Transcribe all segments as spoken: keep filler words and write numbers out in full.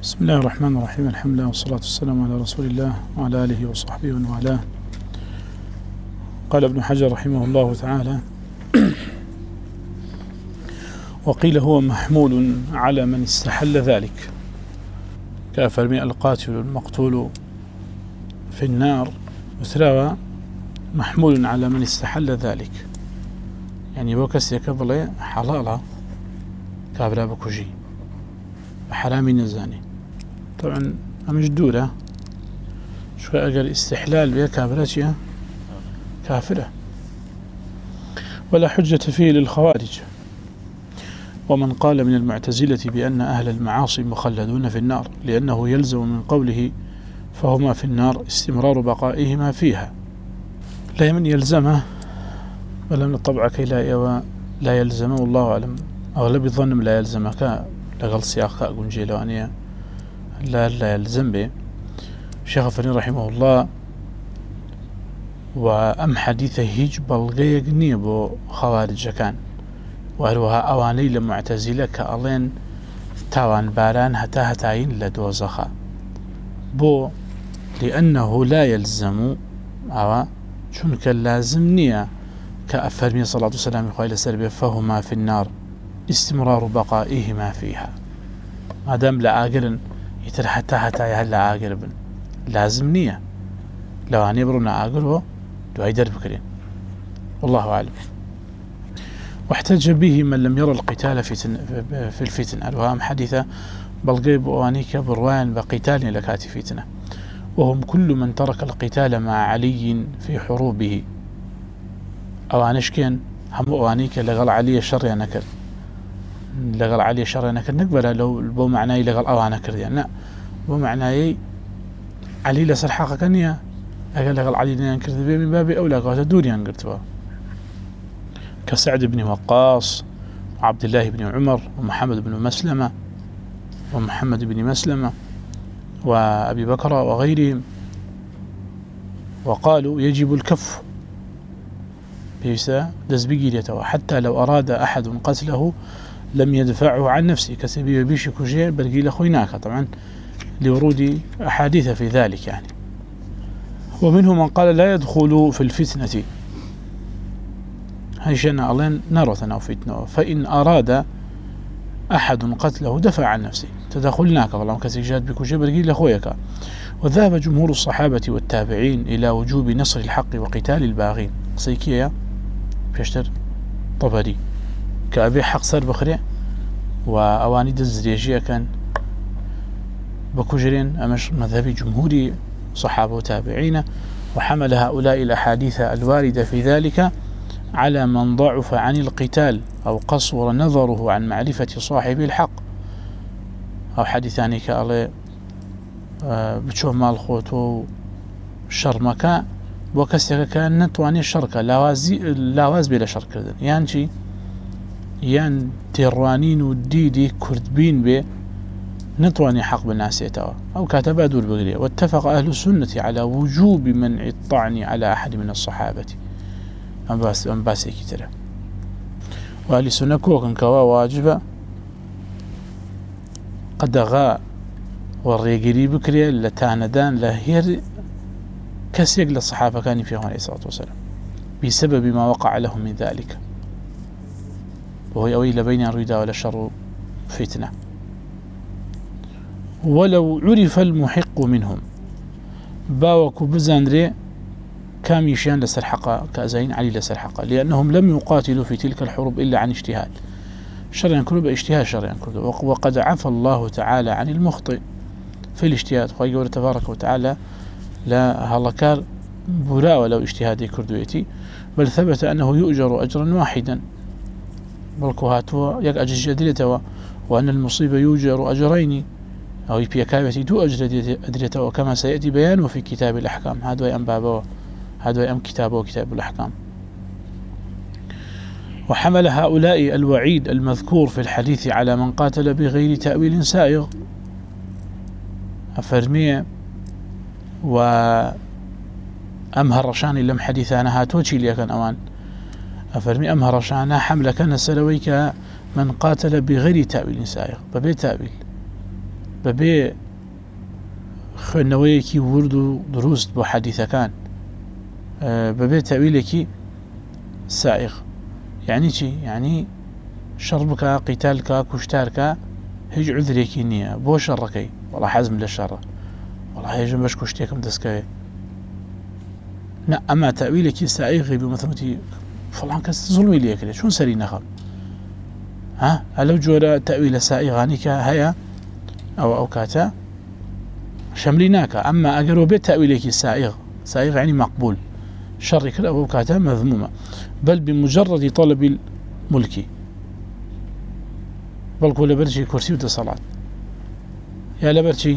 بسم الله الرحمن الرحيم. الحمد لله والصلاة والسلام على رسول الله وعلى آله وصحبه ومن والاه. قال ابن حجر رحمه الله تعالى: وقيل هو محمول على من استحل ذلك، كافرمي القاتل المقتول في النار، وثراوى محمول على من استحل ذلك، يعني وكسي كبلي حلالة كابرا بكوجي حرامي نزاني. طبعا أمش دولة شو أجل استحلال بها كابراتها كافرة، ولا حجة فيه للخوارج. ومن قال من المعتزلة بأن أهل المعاصي مخلدون في النار لأنه يلزم من قوله فهما في النار استمرار بقائهما فيها، لا من يلزمه بل من الطبع كي لا, لا يلزمه، والله أعلم. أغلب الظن لا يلزمك لغل سياق أقول لوانيا لا لا يلزم به. الشيخ فرين رحمه الله وأم حديثه هيج بلغي نيبو خوارج كان، وهروها أواني لمعتزلة كألين تاوان باران هتا هتاين لدوزخا بو لأنه لا يلزم أو شنك اللازم نية كأفرمي صلى الله عليه وسلم قال سربي فهما في النار استمرار بقائهما فيها، ما دام لا عاقل يتر حتى حتى يهلا عاقل بن لازم نية لو أن يبرنا عاقله دعي درب كرين، والله أعلم. واحتج به من لم يرى القتال في, في الفتن الوهام حديثة بلغيب وانيك بروان بقتال لكات فتنة، وهم كل من ترك القتال مع علي في حروبه أوانشكين هم أوانيك لغل علي الشر ينكر لغل علي الشر ينكر نقبل لو بو معناي لغل أوانكر يعني لا بو معناي علي لسر حقا كنيا أقل لغل علي ينكر من باب أولى قوات دوري ينكرتوا كسعد بن وقاص وعبد الله بن عمر ومحمد بن مسلمة ومحمد بن مسلمة وأبي بكر وغيرهم، وقالوا يجب الكف بيسا دزبيجيته حتى لو أراد أحد قتله لم يدفعه عن نفسه كسبيه بيش كوجير برقيل أخويناك، طبعا لورود أحاديث في ذلك يعني. ومنهم من قال لا يدخل في الفتنة هيشنا الله نارة أو فتنة، فإن أراد أحد قتله دفع عن نفسه تدخلناك والله كسجاد بكوجير برقيل أخويك. وذهب جمهور الصحابة والتابعين إلى وجوب نصر الحق وقتال الباغين سيكيا بيشتر طبري كأبي حق صار بخري وأواني دزريجية كان بكوجرين أمش مذهبي جمهوري صحابة وتابعين، وحمل هؤلاء الأحاديث الواردة في ذلك على من ضعف عن القتال أو قصر نظره عن معرفة صاحب الحق، أو حديثاني كالله بتشوف مال خوتو شرمكا وكسر كان نتواني الشركة لاوازي لاواز بلا شركة يعني شي يعني تيروانين وديدي كردبين به نتواني حق بالناس يتوا أو كاتبا دور بغرية. واتفق أهل السنة على وجوب منع الطعن على أحد من الصحابة أنباس أنباسي كتير، وأهل السنة كوكن كوا واجبة قد غا والريقري بكري لتاندان لهير كسيق للصحابة كان فيهم عليه الصلاة والسلام بسبب ما وقع لهم من ذلك، وهو أويل بين الردى ولا شر فتنة. ولو عرف المحق منهم باوك بزاندري كاميشيان لسرحقة كأزين علي لسرحقة، لأنهم لم يقاتلوا في تلك الحروب إلا عن اجتهاد شرعا كله باجتهاد شرعا كله، وقد عفى الله تعالى عن المخطئ في الاجتهاد، ويقول تبارك وتعالى لا هلكار براء ولو اجتهادي كردويتي، بل ثبت أنه يؤجر أجرا واحدا بلكوهاتوا يك أجر جديدة، وأن المصيبة يؤجر أجرين أو يبيكايتي دو أجر أدريته، وكما سيأتي بيانه في كتاب الأحكام. هذا يأم بابه هذا يأم كتابه كتاب الأحكام. وحمل هؤلاء الوعيد المذكور في الحديث على من قاتل بغير تأويل سائغ أفرمية وأمهر رشان لم حديثانا هاتوشي ليكن أوان أفرمي أمهر رشانا حمل كان سلويك من قاتل بغير تأويل سائغ ببي تأويل ببێ خوێندنەوەیەکی ورد و دروست بۆ حەدیثەکان ببێ تەویلێکی سائغ. يعني چی؟ يعني شەڕ بکە، قیتال بکە، کوشتار بکە، هیچ عذرێکی نییە بۆ شەڕەکەی. وەڵا حەزم لە شەڕە، وەڵا هێژم بەش کوشتێکم دەستکەوێ. نە، ئەمە تەویلێکی سائغی بمەثڵەتی فڵان کەس زوڵمی لێ کرێت، چۆن سەری نەخەم؟ ها ئەلەو جۆرە تەویلە سائغانی کە هەیە ئەو ئەو کاتە شەملی ناکە. ئەمما ئەگەرەوە بێت تەویلێکی سائغ، سائغ يعني مقبول، شەڕی کرد ئەو کاتە مەذمومە، بل بمجرد طلب الملك، بەڵکو لەبەرچی کورسی و دەسەڵات، یا لەبەرچی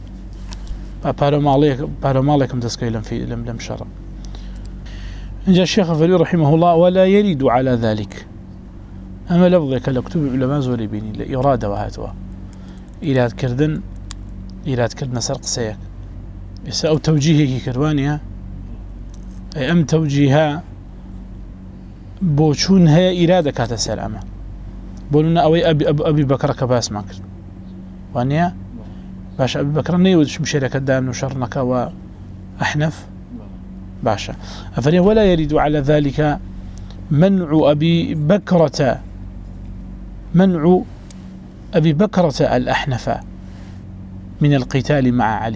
پارەماڵێکم دەستکەی لەم لەم شەڕە. اینجا الشيخ الفري رحمه الله ولا يرد على ذلك. أما لفظك لكتب علماء زوري بيني لإرادة وهاتوا إيراد كردن، إيراد كردن سرق سيك إسا أو توجيهي كروانيها، أي أم توجيها بوشون هي إرادة كاتا سلامة بولونا أوي أبي, أبي, أبي بكر كباس ما كرد وانيا باشا أبي بكر نيودش مشيرك الدام نشرنك وأحنف باشا. أفريا ولا يريد على ذلك منع أبي بكرة منع أبي بكرة الأحنف من القتال مع علي.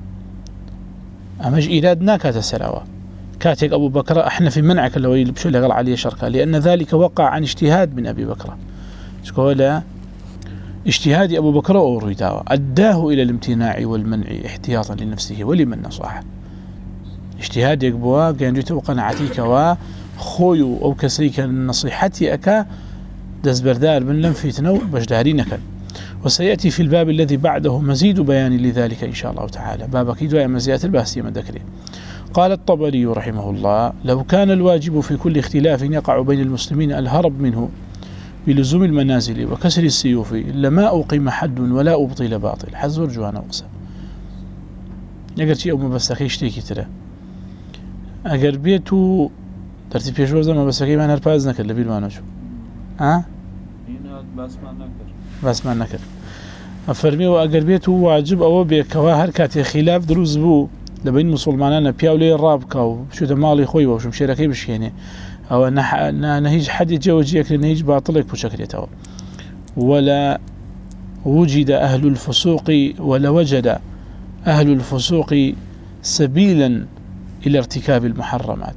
أمج إيراد ناكات السلاوة كاتك أبو بكر أحنف منعك لو يلبشو لغل عليه شركة، لأن ذلك وقع عن اجتهاد من أبي بكر. شكولا اجتهاد أبو بكر أوريداوه أداه إلى الامتناع والمنع احتياطا لنفسه ولمن نصحه. اجتهاد يقبوا كان جيتو قناعتيك وخويو أو كسيك نصيحتي أكا دزبردار من لم فيتنو بجدارينك. وسيأتي في الباب الذي بعده مزيد بيان لذلك إن شاء الله تعالى. باب كيدو يا مزيات الباسية مدكري. قال الطبري رحمه الله لو كان الواجب في كل اختلاف يقع بين المسلمين الهرب منه بلزوم المنازل وكسر السيوف لما أقيم حد ولا أبطل باطل. حزور جوانا وقسا يقول شيء أو مبستخي اشتيكي ترى أقر بيتو درتي بيشوزا مبستخي ما نرباز نكر لبيل ما نشو ها بس ما نكر بس ما نكر أفرمي وأقر بيتو واجب أو بكواهر كاتي خلاف دروز بو لبين مسلمانان بياولي الرابكا وشو دمالي خوي وشو مشيركي بشيني أو نح نهيج حد يجوجيك لنهيج باطلك بشكل ولا وجد أهل الفسوق ولا وجد أهل الفسوق سبيلا إلى ارتكاب المحرمات.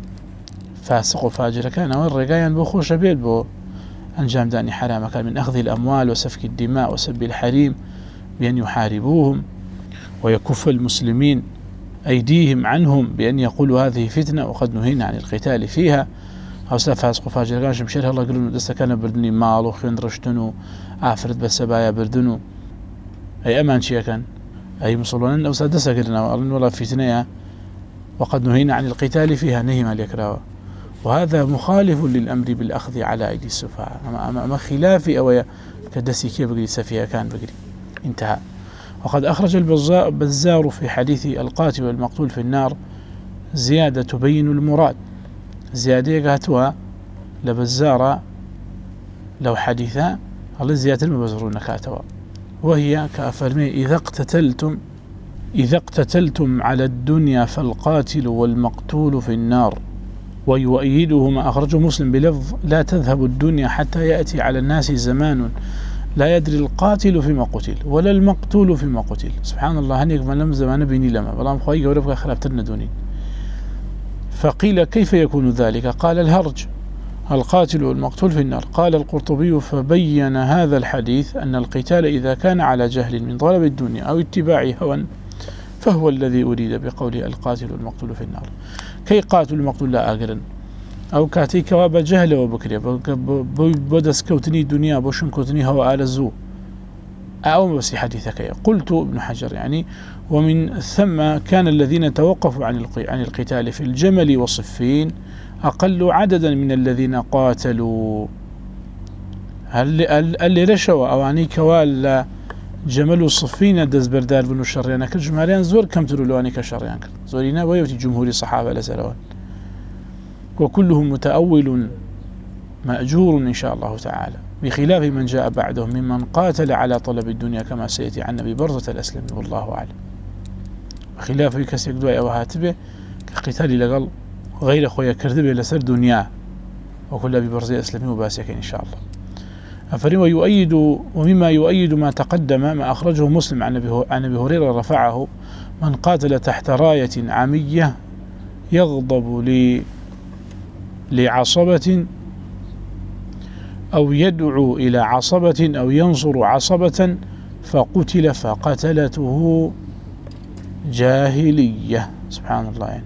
فاسق وفاجر كان والرقايا بخوش بيت بو أنجام داني حرام كان من أخذ الأموال وسفك الدماء وسب الحريم بأن يحاربوهم ويكف المسلمين أيديهم عنهم بأن يقولوا هذه فتنة وقد نهينا عن القتال فيها. أو سفاسق وفاجر كان شمشير الله يقولون دستا كان بردني مال وخين رشتنو آفرد بسبايا بردنو أي أمان شيء كان أي مسلمين أو سادسة قلنا وقالوا ولا فتنة وقد نهينا عن القتال فيها نهي ما اليكراوة. وهذا مخالف للأمر بالأخذ على أيدي السفهاء. أما, أما خلافي أو كدسي كيف بقري سفيها كان بقري انتهى. وقد أخرج البزار في حديث القاتل والمقتول في النار زيادة تبين المراد. زيادة قاتوا لبزارة لو حديثا الله زيادة المبزرون كاتوا وهي كأفرمي إذا اقتتلتم إذا اقتتلتم على الدنيا فالقاتل والمقتول في النار. ويؤيده ما أخرجه مسلم بلفظ لا تذهب الدنيا حتى يأتي على الناس زمان لا يدري القاتل فيما قتل ولا المقتول فيما قتل. سبحان الله هنيك من لم زمان بيني لما بلام خوي قولبك خربتنا دوني. فقيل كيف يكون ذلك؟ قال الهرج القاتل والمقتول في النار. قال القرطبي فبين هذا الحديث أن القتال إذا كان على جهل من طلب الدنيا أو اتباع هوى فهو الذي أريد بقول القاتل والمقتول في النار. كي قاتل المقتول لا أقرن أو كاتي كواب جهل وبكري بدس كوتني دنيا بوشن كوتني هو آل الزو أو بس حديثك. قلت ابن حجر يعني ومن ثم كان الذين توقفوا عن عن القتال في الجمل والصفين أقل عددا من الذين قاتلوا. هل اللي رشوا أواني كوال جمل الصفين دز بردار بنو الشريان كل جماليان زور كم ترولواني كشريان زورينا ويوتي جمهور الصحابة لسلوان وكلهم متأول مأجور إن شاء الله تعالى. بخلاف من جاء بعده ممن قاتل على طلب الدنيا كما سيأتي عن أبي برزة الأسلمي والله أعلم. بخلاف كسيك دواء أو هاتبه كقتال لقل غير خويا كردبه لسر دنيا وكل أبي برزة الأسلمي وباسيك إن شاء الله. أفرين ويؤيد ومما يؤيد ما تقدم ما أخرجه مسلم عن أبي هريرة رفعه: من قاتل تحت راية عامية يغضب لعصبة أو يدعو إلى عصبة أو ينصر عصبة فقتل فقتلته جاهلية. سبحان الله. يعني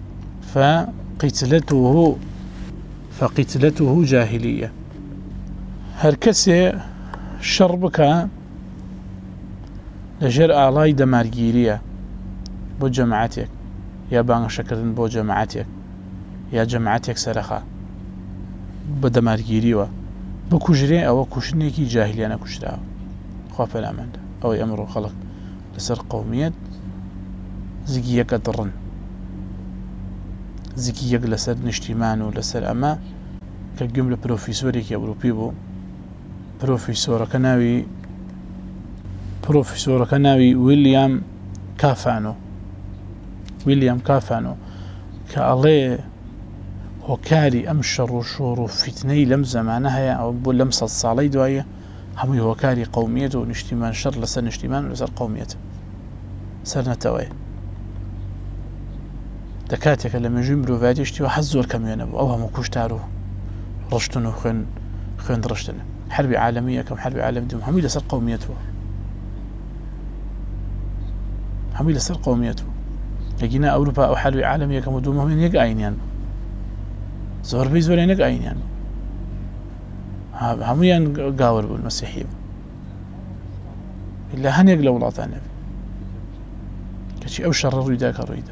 فقتلته فقتلته جاهلية. هركسي شربك لجر آلاي دمارگیریه بو جماعتك يا بان شكرن بو جماعتك يا جماعتك سرخه بدمارگیری و بكوجري أو كوشنيكي جاهليانا كوشراو خوف الأمان أو أمر خلق لسر قومية زكية قدرن زكية لسر نشتمان ولسر أما كالجملة بروفيسوري كي أوروبي بو بروفيسورة كناوي بروفيسورة كناوي ويليام كافانو ويليام كافانو كالله هوكاري أم شر وشور فتني لم زمانها أو بو لمسة الصالي دواية همي هوكاري قوميته ونشتمان شر لسر نشتمان ولسر قوميته سر نتوي دكاتك لما يجي مروفاتي اشتي وحزور كميون أبو أوهم وكوشتارو رشتنو خين خين رشتنو حرب عالمية كم حرب عالم دم همي لسر قوميته همي لسر قوميته لقينا أوروبا أو حرب عالمية كم دومهم يق عينيان زور بيزورين يق عينيان هميان قاور بالمسيحية إلا هن يقلوا الله تعالى كشي أو شر الريدا كريدا.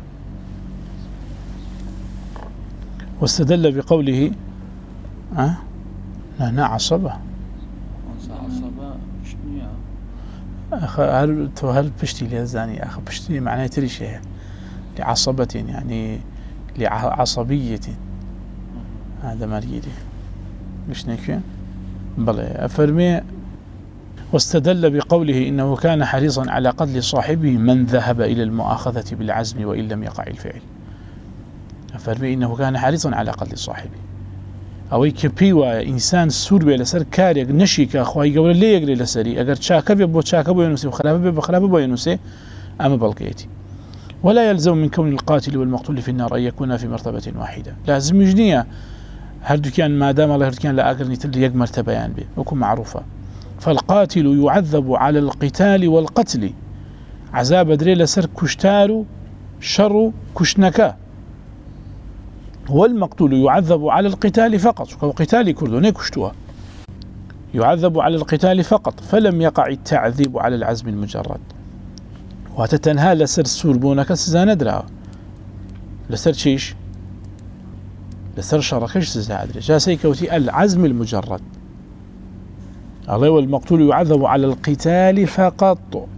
واستدل بقوله أه؟ لا عصبة عصبة شنو هل تو هل بشتي لهزاني أخ بشتي معناه تري شيء لعصبة يعني لعصبية هذا ما ريدي مش نكفي بلى أفرمي. واستدل بقوله إنه كان حريصا على قتل صاحبه من ذهب إلى المؤاخذة بالعزم وإن لم يقع الفعل. أفرمي إنه كان حريصا على قتل صاحبه أو كبيوا إنسان سور بي لسر كاريك نشيك أخوي قول لي يقري لسري أجر شاكب يبو شاكب وينسي وخراب بخراب وينسي أما بلقيتي. ولا يلزم من كون القاتل والمقتول في النار أن يكون في مرتبة واحدة. لازم يجنيه هردو كان ما دام الله هردو كان لا أقرني تلي يق مرتبة به وكون معروفة. فالقاتل يعذب على القتال والقتل عذاب دري لسر كشتار شر كشنكا، والمقتول يعذب على القتال فقط وقتال كردون كشتوها يعذب على القتال فقط فلم يقع التعذيب على العزم المجرد. وتتنهى لسر سوربونك سزان درا لسر شيش لسر شركش سزان درا جاسي كوتي العزم المجرد. الله والمقتول يعذب على القتال فقط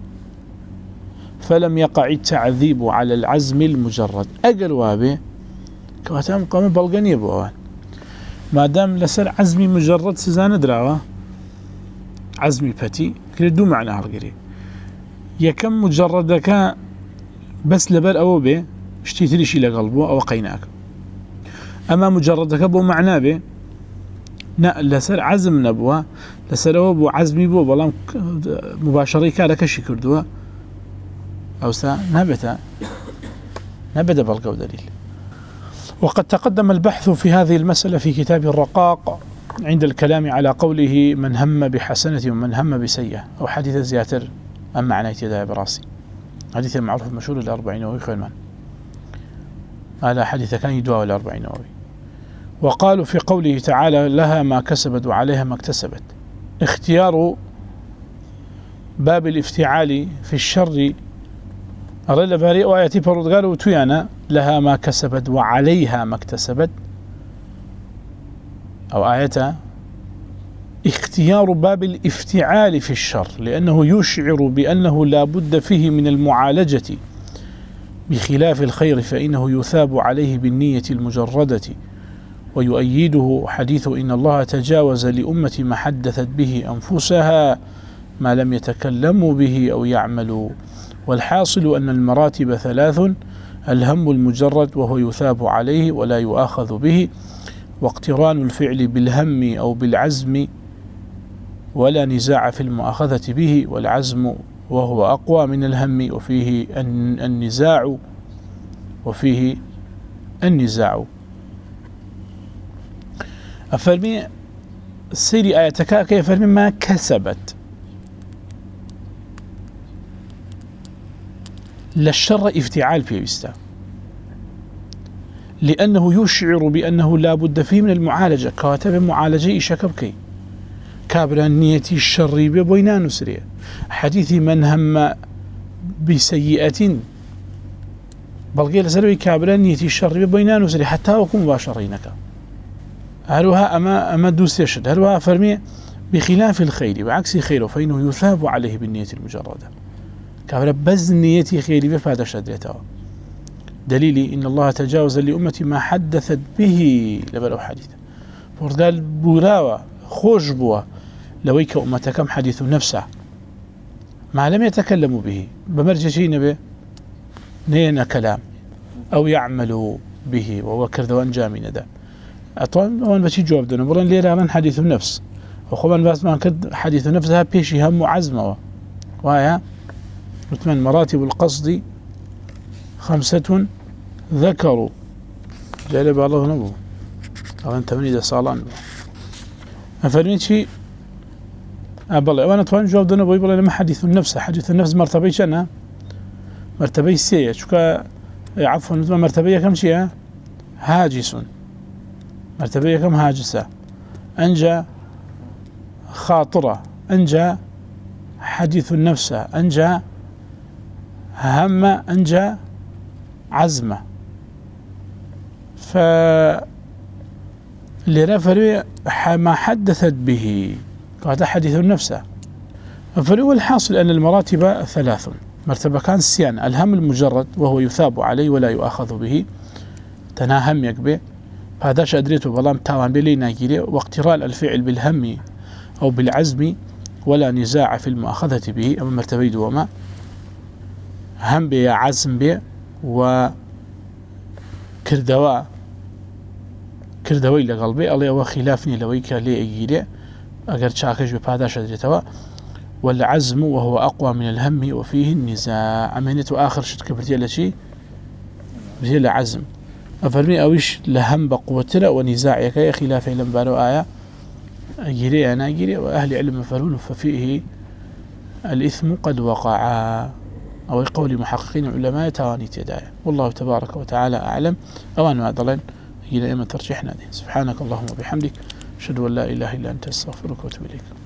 فلم يقع التعذيب على العزم المجرد. أقل وابه كواتام قام بلغني بوان ما دام لسر عزمي مجرد سزان دراوه عزمي فتي كل دو معنى هالقري يكم مجردك بس لبر أو به اشتيتري شي لقلبه أو قيناك. أما مجردك بو معنى به نا لسر عزم نبوه لسر أو بو عزمي بو بلام مباشرة كارك شي كردوه أو سا نبتا نبدا بلقو دليل. وقد تقدم البحث في هذه المسألة في كتاب الرقاق عند الكلام على قوله من هم بحسنة ومن هم بسيئة أو حديث زياتر أم معنى يتدايا براسي حديث معروف مشهور الأربعين نووي خيرمان هذا حديث كان يدعو الأربعين نووي. وقالوا في قوله تعالى لها ما كسبت وعليها ما اكتسبت اختيار باب الافتعال في الشر أرى باري آياتي فرد قالوا تويانا لها ما كسبت وعليها ما اكتسبت أو آياتها اختيار باب الافتعال في الشر لأنه يشعر بأنه لا بد فيه من المعالجة بخلاف الخير فإنه يثاب عليه بالنية المجردة ويؤيده حديث إن الله تجاوز لأمة ما حدثت به أنفسها ما لم يتكلموا به أو يعملوا. والحاصل أن المراتب ثلاث: الهم المجرد وهو يثاب عليه ولا يؤاخذ به، واقتران الفعل بالهم أو بالعزم ولا نزاع في المؤاخذة به، والعزم وهو أقوى من الهم وفيه النزاع وفيه النزاع. أفرمي سيري آياتك كيف فرمي ما كسبت للشر افتعال بيستا، لأنه يشعر بأنه لا بد فيه من المعالجة. كاتب معالجة إشكبكي كابران نيتي الشر ببوينا نسرية. حديث من هم بسيئة بلغي لسروي كابران نيتي الشر ببوينا نسرية حتى وكم مباشرينك. هلوها أما, أما دوس يشد هلوها فرمي بخلاف الخير وعكس خيره فإنه يثاب عليه بالنية المجردة. كابرا بز نيتي خيري بفادة شدريتها. دليلي إن الله تجاوز لأمتي ما حدثت به لبلو حديث. فقال براوة خوش بوا لويك أمتكم حديث نفسه ما لم يتكلموا به بمرجع شيء نبي نينا كلام أو يعملوا به وهو كردوان جامين ده. أطول وان بشي جواب دونه بران ليه لأن حديث النفس وخوان باس ما كرد حديث نفسها بيشي هم عزمه وهي مثمن مراتب القصد خمسة ذكروا جالب الله نبو أغن تمنيد صالان أفرميت شيء أبالله وانا طوان جواب دونه بيبالله لما حديث النفس حديث النفس مرتبي شنا مرتبي سيئة شكا عفوا مرتبية كم شيء هاجس مرتبية كم هاجسة أنجى خاطرة أنجى حديث النفس أنجى هم أنجى عزمة. فاللي رفروا ما حدثت به هذا حديث النفس. فالأول الحاصل أن المراتب ثلاث: مرتبة كان سيان الهم المجرد وهو يثاب عليه ولا يؤاخذ به تناهم يكبه هذا شأدريته بلام تاوان بلي ناجيري، واقتران الفعل بالهم أو بالعزم ولا نزاع في المؤاخذة به. أما مرتبة دوما هم بي عزم بي و كردوا كردوي لقلبي الله وخلافني لويك لي أجيري أجر شاكش بهذا شأدريته. والعزم وهو أقوى من الهم وفيه النزاع. أمينته آخر شد كبرتي لشي بزي العزم أفرمي أويش لهم بقوتنا ونزاع يكي خلافه لم بارو آية أجيري أنا أجيري وأهل علم فلول ففيه الإثم قد وقع أو قول محققين العلماء تواني تدايا. والله تبارك وتعالى أعلم. أوان ما ضلن إلى إما ترجحنا دي. سبحانك اللهم وبحمدك أشهد أن لا إله إلا أنت أستغفرك وأتوب إليك.